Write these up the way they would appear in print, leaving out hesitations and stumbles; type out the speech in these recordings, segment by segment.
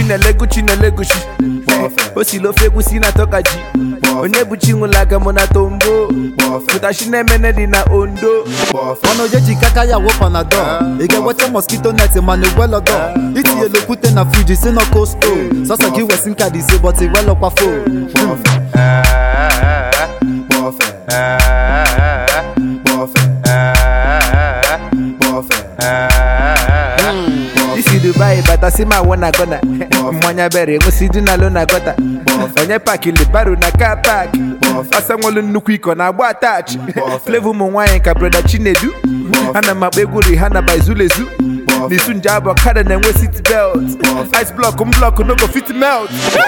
chinelegushi osilofe si na tokaji onye buchi nwulaga mona tombo futashi na emene di na ondo ono yeji kaka ya wo panadol ige weche mosquito net manu well odo iti yelo pute na fridge si no costo sasa ki wesin ka di se but e well kwa fo Isi Dubai bata si ma wana gona mwanya bere ngosi di na lo na gota onye paki le baru na car park asa nwolu nnukwu iko na agba attach flavor mu nwanyi ka brother Chinedu ana makpa egwuri ha na baizulezu n'isu njabo kada na enwe seat belt ice block no go fit melt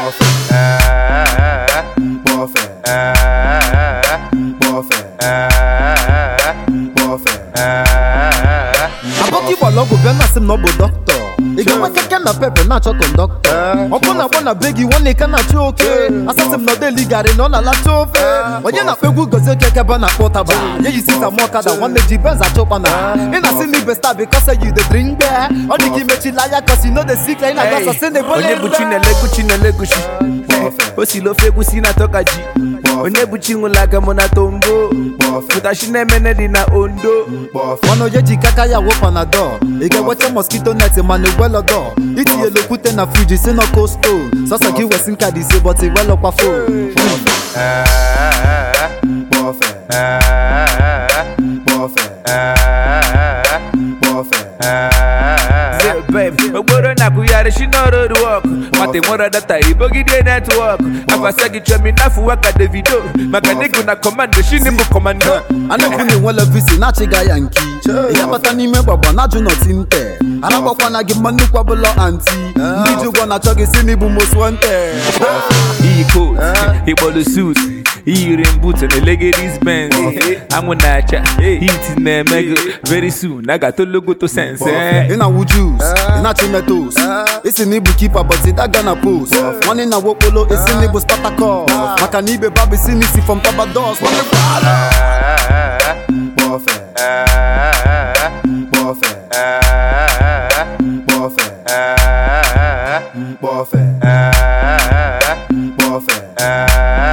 Aboki bologo be na sim no bo doctor Ige wa keke na pepe na cho conductor Opo na begi one ka na cho okay Asasim no de ligare no na la chofe Onye na pegu goze keke ba na portaba Ye you sit am kada one ji benz a chopa na Ina see me best because you dey drink beer Only ki mechi liar cause you know the secret na gas say ne bole onye buchi chinelegushi osilofe si na tokaji onye buchi nwulaga mona tombo futashi na emene di na ondo ono yeji kaka ya wo panadol ige weche mosquito net manu well odo iti yelo pute na fridge si no costo sasa ki wesin ka di se but e well kwa fo ogboro na kuyare she no road work mate mora data ibogide network afasagi chemi nafu waka Davido maka nigu na commando she nibu commando anekuni wele visi na chiga yanki iya bata n'ime gbagba na ju not inte arabakwa na gi manu kwa bulo anti ndi ju gwa na chogi si nibu most wanted iyi coat ibolu suit iyi rain boots and the ladies Benz I'm gonna chat heat na mega very soon I got to logo to sense ina wu juice ina tomatoes isi nibu keeper but that gonna post one in a wopolo isi nibu Spartacus maka nibe babi si nisi from Tabados Buffet